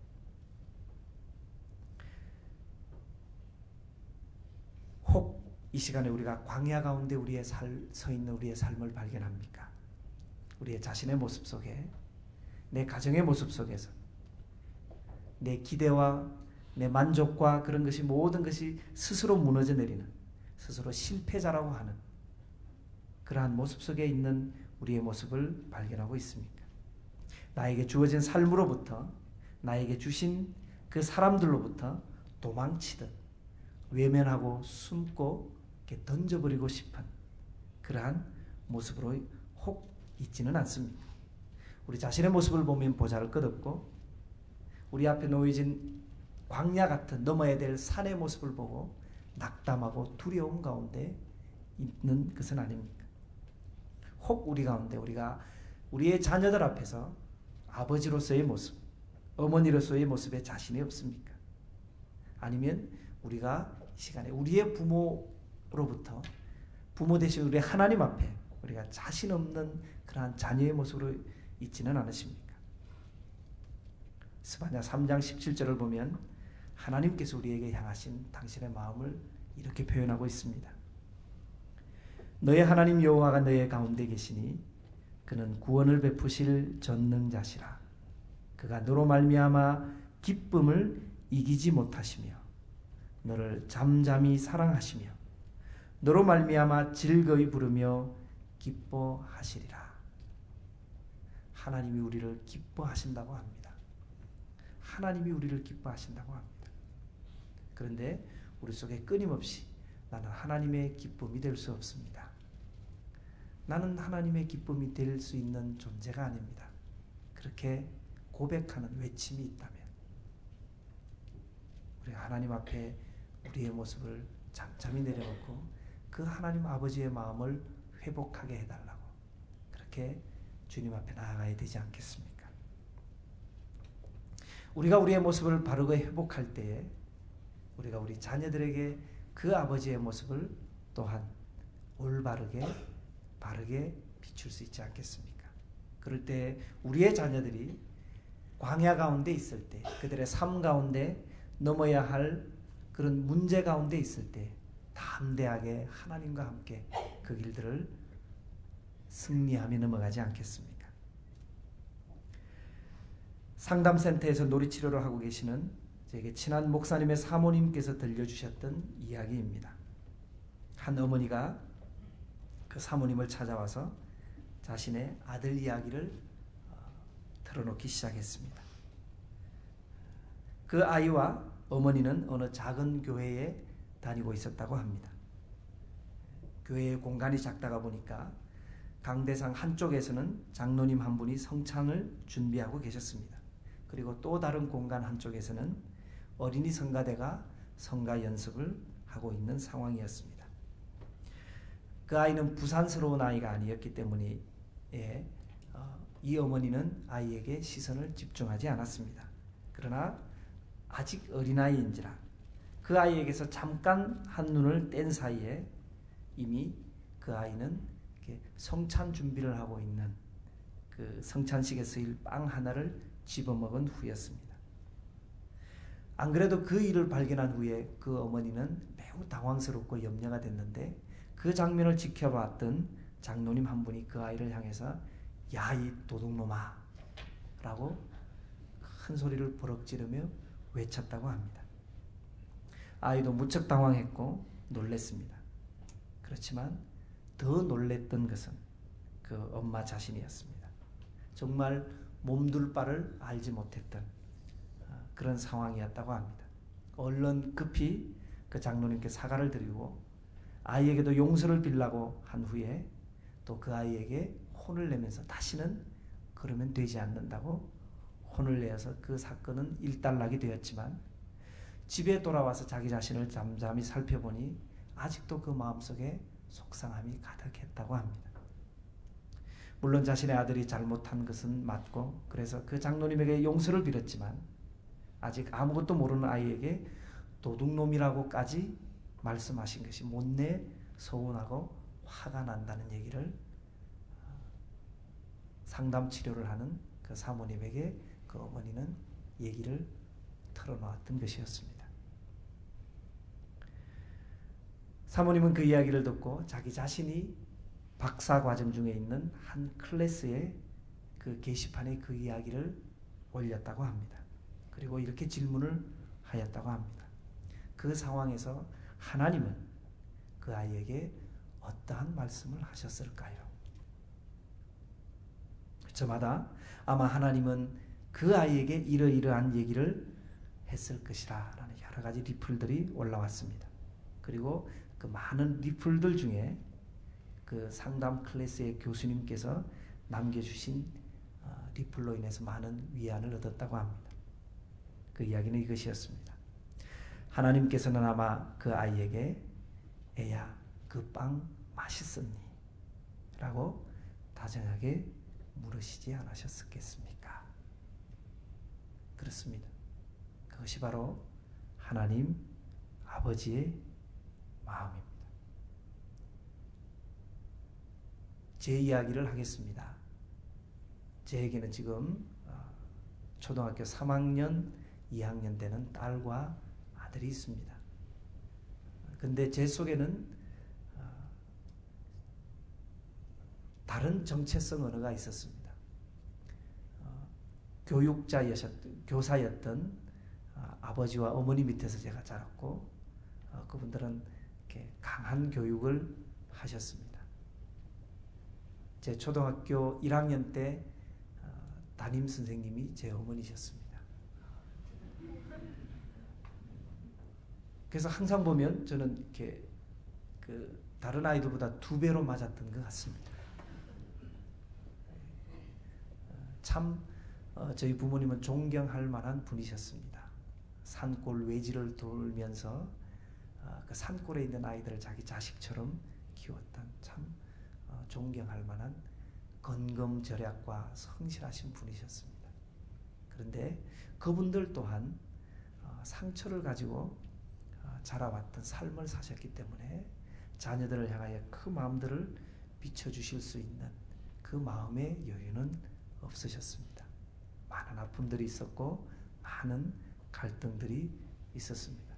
혹 이 시간에 우리가 광야 가운데 우리의 살, 서 있는 우리의 삶을 발견합니까? 우리의 자신의 모습 속에, 내 가정의 모습 속에서 내 기대와 내 만족과 그런 것이 모든 것이 스스로 무너져 내리는, 스스로 실패자라고 하는 그러한 모습 속에 있는 우리의 모습을 발견하고 있습니까? 나에게 주어진 삶으로부터, 나에게 주신 그 사람들로부터 도망치듯 외면하고 숨고 이렇게 던져버리고 싶은 그러한 모습으로 혹 있지는 않습니다. 우리 자신의 모습을 보면 보잘것없고 우리 앞에 놓여진 광야 같은 넘어야 될 산의 모습을 보고 낙담하고 두려움 가운데 있는 것은 아닙니까? 혹 우리 가운데 우리가 우리의 자녀들 앞에서 아버지로서의 모습, 어머니로서의 모습에 자신이 없습니까? 아니면 우리가 이 시간에 우리의 부모로부터, 부모 대신 우리 하나님 앞에 우리가 자신 없는 그러한 자녀의 모습으로 있지는 않으십니까? 스바냐 삼 장 십칠 절을 보면 하나님께서 우리에게 향하신 당신의 마음을 이렇게 표현하고 있습니다. 너의 하나님 여호와가 너의 가운데 계시니 그는 구원을 베푸실 전능자시라. 그가 너로 말미암아 기쁨을 이기지 못하시며 너를 잠잠히 사랑하시며 너로 말미암아 즐거이 부르며 기뻐하시리라. 하나님이 우리를 기뻐하신다고 합니다. 하나님이 우리를 기뻐하신다고 합니다. 그런데 우리 속에 끊임없이 나는 하나님의 기쁨이 될 수 없습니다. 나는 하나님의 기쁨이 될 수 있는 존재가 아닙니다. 그렇게 고백하는 외침이 있다면 우리 하나님 앞에 우리의 모습을 잠잠히 내려놓고 그 하나님 아버지의 마음을 회복하게 해달라고 그렇게 주님 앞에 나아가야 되지 않겠습니까? 우리가 우리의 모습을 바르게 회복할 때에 우리가 우리 자녀들에게 그 아버지의 모습을 또한 올바르게 바르게 비출 수 있지 않겠습니까? 그럴 때 우리의 자녀들이 광야 가운데 있을 때 그들의 삶 가운데 넘어야 할 그런 문제 가운데 있을 때 담대하게 하나님과 함께 그 길들을 승리하며 넘어가지 않겠습니까? 상담센터에서 놀이치료를 하고 계시는 제게 친한 목사님의 사모님께서 들려주셨던 이야기입니다. 한 어머니가 그 사모님을 찾아와서 자신의 아들 이야기를 털어놓기 시작했습니다. 그 아이와 어머니는 어느 작은 교회에 다니고 있었다고 합니다. 교회의 공간이 작다가 보니까 강대상 한쪽에서는 장로님 한 분이 성찬을 준비하고 계셨습니다. 그리고 또 다른 공간 한쪽에서는 어린이 성가대가 성가 연습을 하고 있는 상황이었습니다. 그 아이는 부산스러운 아이가 아니었기 때문에 예, 어, 이 어머니는 아이에게 시선을 집중하지 않았습니다. 그러나 아직 어린아이인지라 그 아이에게서 잠깐 한눈을 뗀 사이에 이미 그 아이는 성찬 준비를 하고 있는 그 성찬식에 쓰일 빵 하나를 집어먹은 후였습니다. 안 그래도 그 일을 발견한 후에 그 어머니는 매우 당황스럽고 염려가 됐는데 그 장면을 지켜봤던 장로님 한 분이 그 아이를 향해서 야, 이 도둑놈아 라고 큰 소리를 버럭 지르며 외쳤다고 합니다. 아이도 무척 당황했고 놀랬습니다. 그렇지만 더 놀랬던 것은 그 엄마 자신이었습니다. 정말 몸둘 바를 알지 못했던 그런 상황이었다고 합니다. 얼른 급히 그 장로님께 사과를 드리고 아이에게도 용서를 빌라고 한 후에 또 그 아이에게 혼을 내면서 다시는 그러면 되지 않는다고 혼을 내어서 그 사건은 일단락이 되었지만 집에 돌아와서 자기 자신을 잠잠히 살펴보니 아직도 그 마음속에 속상함이 가득했다고 합니다. 물론 자신의 아들이 잘못한 것은 맞고 그래서 그 장로님에게 용서를 빌었지만 아직 아무것도 모르는 아이에게 도둑놈이라고까지 말씀하신 것이 못내 서운하고 화가 난다는 얘기를 상담 치료를 하는 그 사모님에게 그 어머니는 얘기를 털어놓았던 것이었습니다. 사모님은 그 이야기를 듣고 자기 자신이 박사 과정 중에 있는 한 클래스에 그 게시판에 그 이야기를 올렸다고 합니다. 그리고 이렇게 질문을 하였다고 합니다. 그 상황에서 하나님은 그 아이에게 어떠한 말씀을 하셨을까요? 저마다 아마 하나님은 그 아이에게 이러이러한 얘기를 했을 것이라 라는 여러 가지 리플들이 올라왔습니다. 그리고 그 많은 리플들 중에 그 상담 클래스의 교수님께서 남겨주신 리플로 인해서 많은 위안을 얻었다고 합니다. 그 이야기는 이것이었습니다. 하나님께서는 아마 그 아이에게 애야 그 빵 맛있었니? 라고 다정하게 물으시지 않으셨겠습니까? 그렇습니다. 그것이 바로 하나님 아버지의 마음입니다. 제 이야기를 하겠습니다. 제에게는 지금 초등학교 삼 학년, 이 학년 되는 딸과 아들이 있습니다. 근데 제 속에는 다른 정체성 언어가 있었습니다. 교육자였던, 교사였던 아버지와 어머니 밑에서 제가 자랐고 그분들은 이렇게 강한 교육을 하셨습니다. 제 초등학교 일 학년 때 담임 선생님이 제 어머니셨습니다. 그래서 항상 보면 저는 이렇게 그 다른 아이들보다 두 배로 맞았던 것 같습니다. 참 어, 저희 부모님은 존경할 만한 분이셨습니다. 산골 외지를 돌면서 그 산골에 있는 아이들을 자기 자식처럼 키웠던 참 존경할 만한 건검절약과 성실하신 분이셨습니다. 그런데 그분들 또한 상처를 가지고 자라왔던 삶을 사셨기 때문에 자녀들을 향하여 그 마음들을 비춰주실 수 있는 그 마음의 여유는 없으셨습니다. 많은 아픔들이 있었고 많은 갈등들이 있었습니다.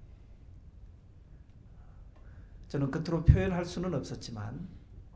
저는 겉으로 표현할 수는 없었지만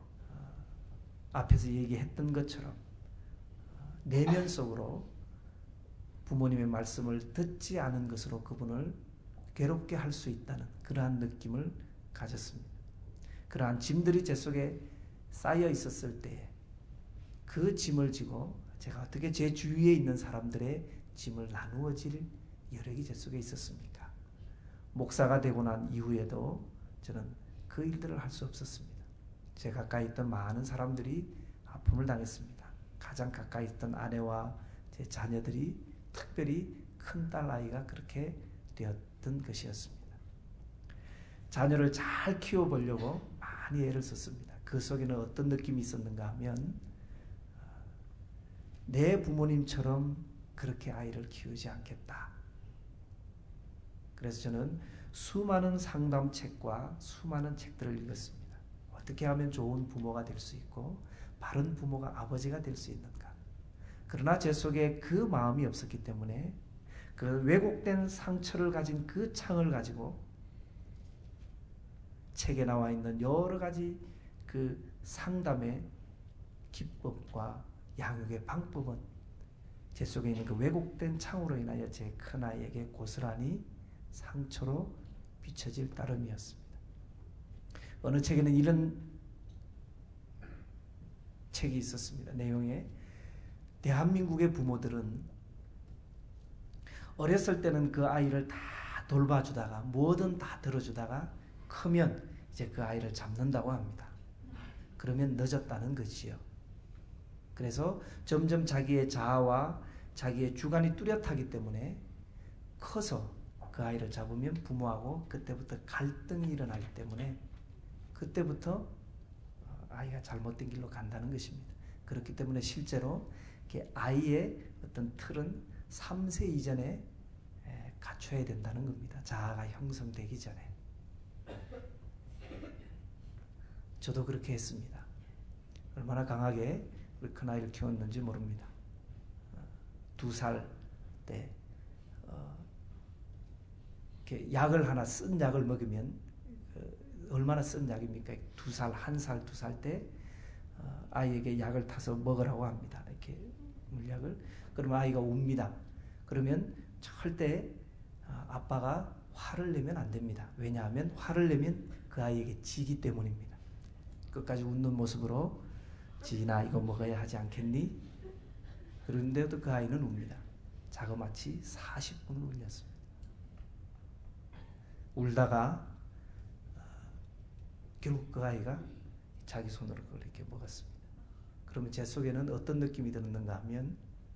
앞에서 얘기했던 것처럼 내면 속으로 부모님의 말씀을 듣지 않은 것으로 그분을 괴롭게 할 수 있다는 그러한 느낌을 가졌습니다. 그러한 짐들이 제 속에 쌓여 있었을 때에 그 짐을 지고 제가 어떻게 제 주위에 있는 사람들의 짐을 나누어 질 여력이 제 속에 있었습니까? 목사가 되고 난 이후에도 저는 그 일들을 할 수 없었습니다. 제 가까이 있던 많은 사람들이 아픔을 당했습니다. 가장 가까이 있던 아내와 제 자녀들이 특별히 큰딸 아이가 그렇게 되었던 것이었습니다. 자녀를 잘 키워보려고 많이 애를 썼습니다. 그 속에는 어떤 느낌이 있었는가 하면 내 부모님처럼 그렇게 아이를 키우지 않겠다. 그래서 저는 수많은 상담책과 수많은 책들을 읽었습니다. 어떻게 하면 좋은 부모가 될 수 있고 바른 부모가 아버지가 될 수 있는가. 그러나 제 속에 그 마음이 없었기 때문에 그 왜곡된 상처를 가진 그 창을 가지고 책에 나와 있는 여러 가지 그 상담의 기법과 양육의 방법은 제 속에 있는 그 왜곡된 창으로 인하여 제 큰아이에게 고스란히 상처로 비춰질 따름이었습니다. 어느 책에는 이런 책이 있었습니다. 내용에 대한민국의 부모들은 어렸을 때는 그 아이를 다 돌봐주다가 뭐든 다 들어주다가 크면 이제 그 아이를 잡는다고 합니다. 그러면 늦었다는 것이요. 그래서 점점 자기의 자아와 자기의 주관이 뚜렷하기 때문에 커서 그 아이를 잡으면 부모하고 그때부터 갈등이 일어나기 때문에 그때부터 아이가 잘못된 길로 간다는 것입니다. 그렇기 때문에 실제로 아이의 어떤 틀은 삼 세 이전에 갖춰야 된다는 겁니다. 자아가 형성되기 전에. 저도 그렇게 했습니다. 얼마나 강하게 우리 큰아이를 키웠는지 모릅니다. 두 살 때 어, 약을 하나 쓴 약을 먹으면 어, 얼마나 쓴 약입니까? 두 살, 한 살, 두 살 때 어, 아이에게 약을 타서 먹으라고 합니다. 이렇게 물약을. 그러면 아이가 웁니다. 그러면 절대 어, 아빠가 화를 내면 안 됩니다. 왜냐하면 화를 내면 그 아이에게 지기 때문입니다. 끝까지 웃는 모습으로 지인아 이거 먹어야 하지 않겠니? 그런데도 그 아이는 웁니다. 자그마치 사십 분을 울렸습니다. 울다가 어, 결국 그 아이가 자기 손으로 그걸 이렇게 먹었습니다. 그러면 제 속에는 어떤 느낌이 드는가 하면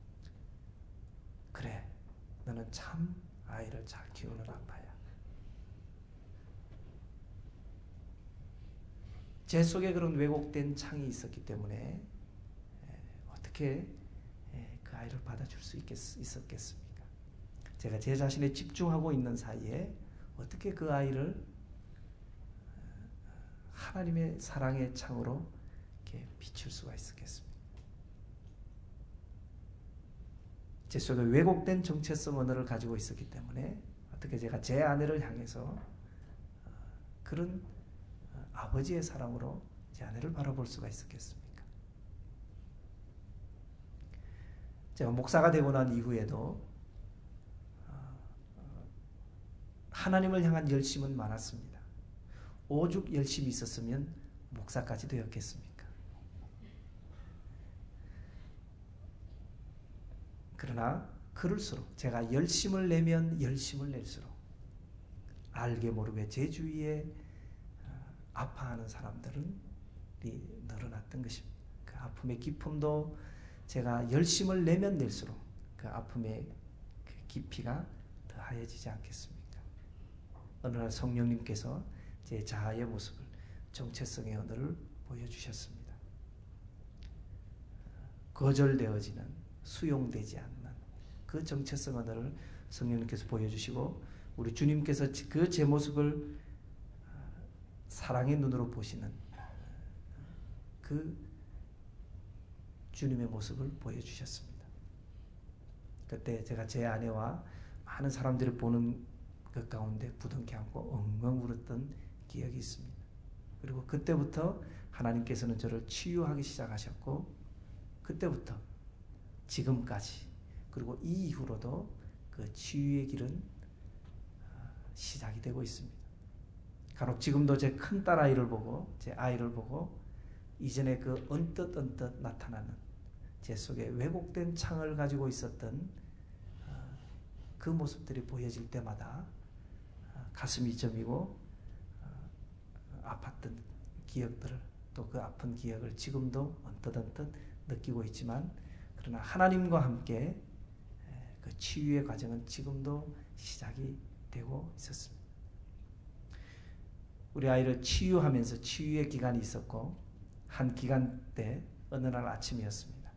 그래 너는 참 아이를 잘 키우는 아빠야. 제 속에 그런 왜곡된 창이 있었기 때문에 어떻게 그 아이를 받아줄 수 있겠, 있었겠습니까? 제가 제 자신에 집중하고 있는 사이에 어떻게 그 아이를 하나님의 사랑의 창으로 이렇게 비출 수가 있었겠습니까? 제 속에 왜곡된 정체성 언어를 가지고 있었기 때문에 어떻게 제가 제 아내를 향해서 그런 아버지의 사랑으로 제 아내를 바라볼 수가 있었겠습니까? 제가 목사가 되고 난 이후에도 하나님을 향한 열심은 많았습니다. 오죽 열심히 있었으면 목사까지 되었겠습니까? 그러나 그럴수록 제가 열심을 내면 열심을 낼수록 알게 모르게 제 주위에 아파하는 사람들은 늘어났던 것입니다. 그 아픔의 깊음도 제가 열심을 내면 낼수록 그 아픔의 깊이가 더 더하여지지 않겠습니까? 어느 날 성령님께서 제 자아의 모습을, 정체성의 언어를 보여주셨습니다. 거절되어지는, 수용되지 않는 그 정체성 언어를 성령님께서 보여주시고, 우리 주님께서 그 제 모습을 사랑의 눈으로 보시는 그 주님의 모습을 보여주셨습니다. 그때 제가 제 아내와 많은 사람들이 보는 그 가운데 부둥켜 안고 엉엉 울었던 기억이 있습니다. 그리고 그때부터 하나님께서는 저를 치유하기 시작하셨고, 그때부터 지금까지, 그리고 이 이후로도 그 치유의 길은 시작이 되고 있습니다. 간혹 지금도 제 큰 딸아이를 보고, 제 아이를 보고 이전에 그 언뜻 언뜻 나타나는 제 속에 왜곡된 창을 가지고 있었던 그 모습들이 보여질 때마다 가슴이 저미고 아팠던 기억들을, 또 그 아픈 기억을 지금도 언뜻 언뜻 느끼고 있지만, 그러나 하나님과 함께 그 치유의 과정은 지금도 시작이 되고 있었습니다. 우리 아이를 치유하면서 치유의 기간이 있었고, 한 기간 때 어느 날 아침이었습니다.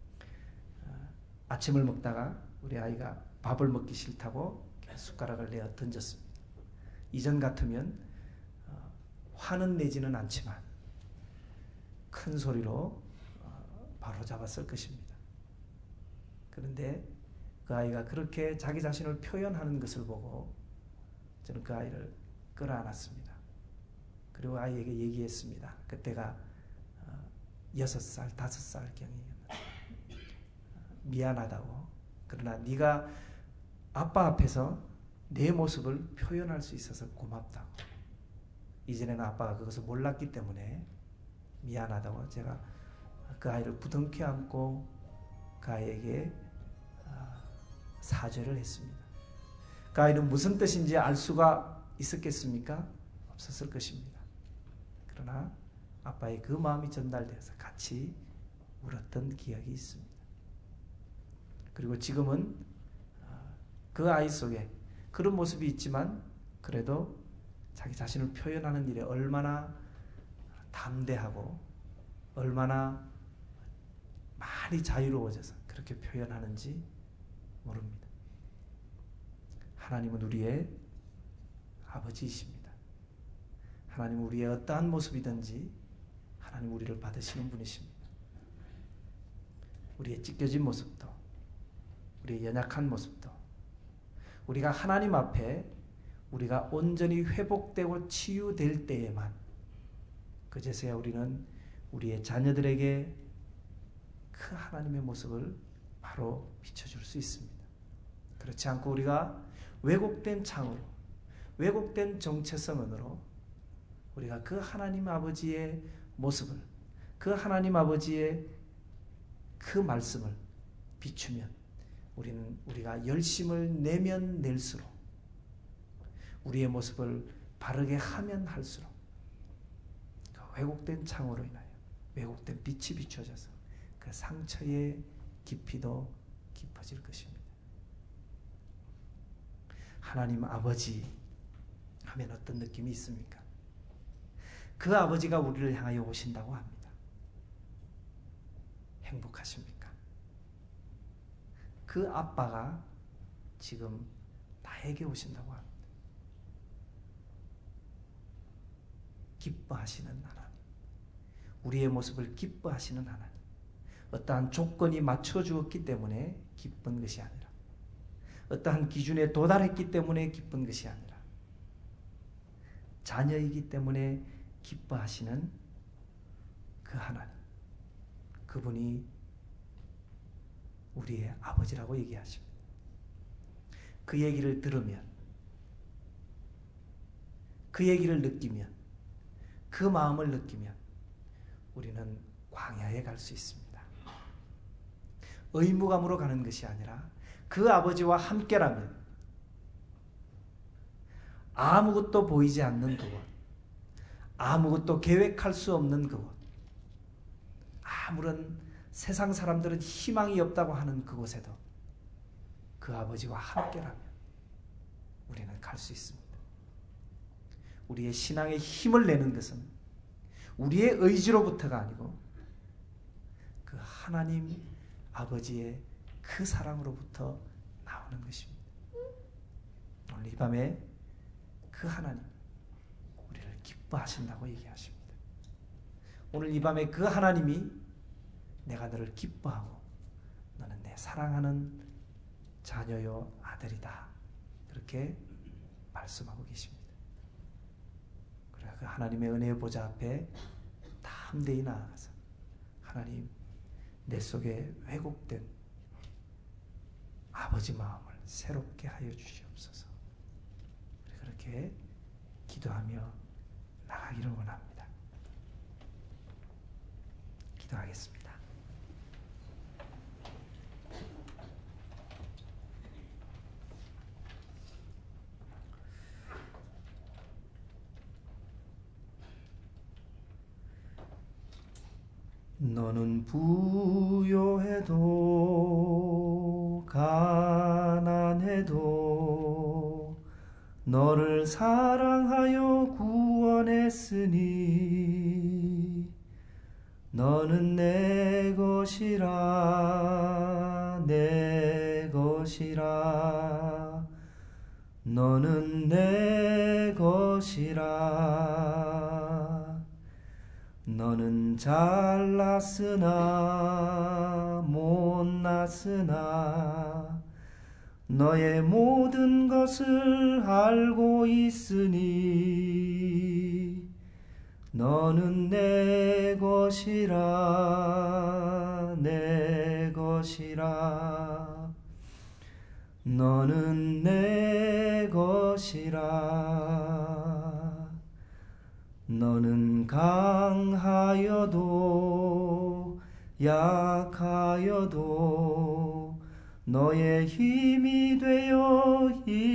아침을 먹다가 우리 아이가 밥을 먹기 싫다고 숟가락을 내어 던졌습니다. 이전 같으면 화는 내지는 않지만 큰 소리로 바로 잡았을 것입니다. 그런데 그 아이가 그렇게 자기 자신을 표현하는 것을 보고 저는 그 아이를 끌어안았습니다. 그리고 아이에게 얘기했습니다. 그때가 여섯 살, 다섯 살경이었는데, 미안하다고. 그러나 네가 아빠 앞에서 내 모습을 표현할 수 있어서 고맙다고. 이전에는 아빠가 그것을 몰랐기 때문에 미안하다고 제가 그 아이를 부둥켜 안고 그 아이에게 사죄를 했습니다. 그 아이는 무슨 뜻인지 알 수가 있었겠습니까? 없었을 것입니다. 그러나 아빠의 그 마음이 전달되어서 같이 울었던 기억이 있습니다. 그리고 지금은 그 아이 속에 그런 모습이 있지만, 그래도 자기 자신을 표현하는 일에 얼마나 담대하고 얼마나 많이 자유로워져서 그렇게 표현하는지 모릅니다. 하나님은 우리의 아버지이십니다. 하나님은 우리의 어떠한 모습이든지 하나님 우리를 받으시는 분이십니다. 우리의 찢겨진 모습도, 우리의 연약한 모습도, 우리가 하나님 앞에 우리가 온전히 회복되고 치유될 때에만, 그제서야 우리는 우리의 자녀들에게 그 하나님의 모습을 바로 비춰줄 수 있습니다. 그렇지 않고 우리가 왜곡된 창으로, 왜곡된 정체성으로 우리가 그 하나님 아버지의 모습을, 그 하나님 아버지의 그 말씀을 비추면, 우리는 우리가 열심을 내면 낼수록, 우리의 모습을 바르게 하면 할수록 그 왜곡된 창으로 인하여 왜곡된 빛이 비춰져서 그 상처의 깊이도 깊어질 것입니다. 하나님 아버지 하면 어떤 느낌이 있습니까? 그 아버지가 우리를 향하여 오신다고 합니다. 행복하십니까? 그 아빠가 지금 나에게 오신다고 합니다. 기뻐하시는 하나님, 우리의 모습을 기뻐하시는 하나님, 어떠한 조건이 맞춰주었기 때문에 기쁜 것이 아니라, 어떠한 기준에 도달했기 때문에 기쁜 것이 아니라, 자녀이기 때문에 기뻐하시는 그 하나님, 그분이 우리의 아버지라고 얘기하십니다. 그 얘기를 들으면, 그 얘기를 느끼면, 그 마음을 느끼면 우리는 광야에 갈 수 있습니다. 의무감으로 가는 것이 아니라 그 아버지와 함께라면 아무것도 보이지 않는 그곳, 아무것도 계획할 수 없는 그곳, 아무런 세상 사람들은 희망이 없다고 하는 그곳에도 그 아버지와 함께라면 우리는 갈 수 있습니다. 우리의 신앙의 힘을 내는 것은 우리의 의지로부터가 아니고 그 하나님 아버지의 그 사랑으로부터 나오는 것입니다. 오늘 이 밤에 그 하나님 우리를 기뻐하신다고 얘기하십니다. 오늘 이 밤에 그 하나님이 내가 너를 기뻐하고 너는 내 사랑하는 자녀요 아들이다, 그렇게 말씀하고 계십니다. 그래 그 하나님의 은혜의 보좌 앞에 담대히 나아가서 하나님, 내 속에 왜곡된 아버지 마음을 새롭게 하여 주시옵소서. 그렇게 기도하며 나가기를 원합니다. 기도하겠습니다. 너는 부요해도 가난해도 너를 사랑하여 구원했으니 너는 내 것이라 내 것이라 너는 내 것이라 너는 잘났으나 못났으나 너의 모든 것을 알고 있으니 너는 내 것이라 내 것이라 너는 내 것이라 너는 강하여도 약하여도 너의 힘이 되어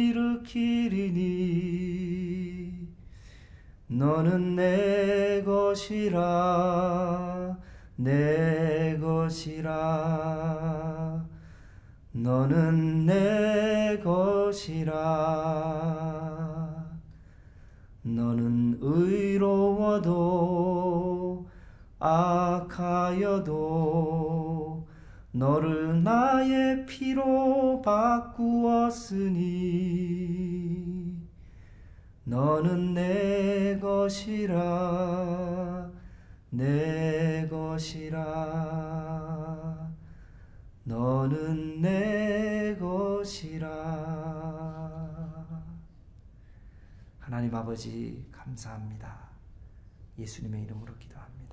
일으키리니 너는 내 것이라 내 것이라 너는 내 것이라 너는 의로워도 악하여도 너를 나의 피로 바꾸었으니 너는 내 것이라 내 것이라 너는 내 것이라. 하나님 아버지 감사합니다. 예수님의 이름으로 기도합니다.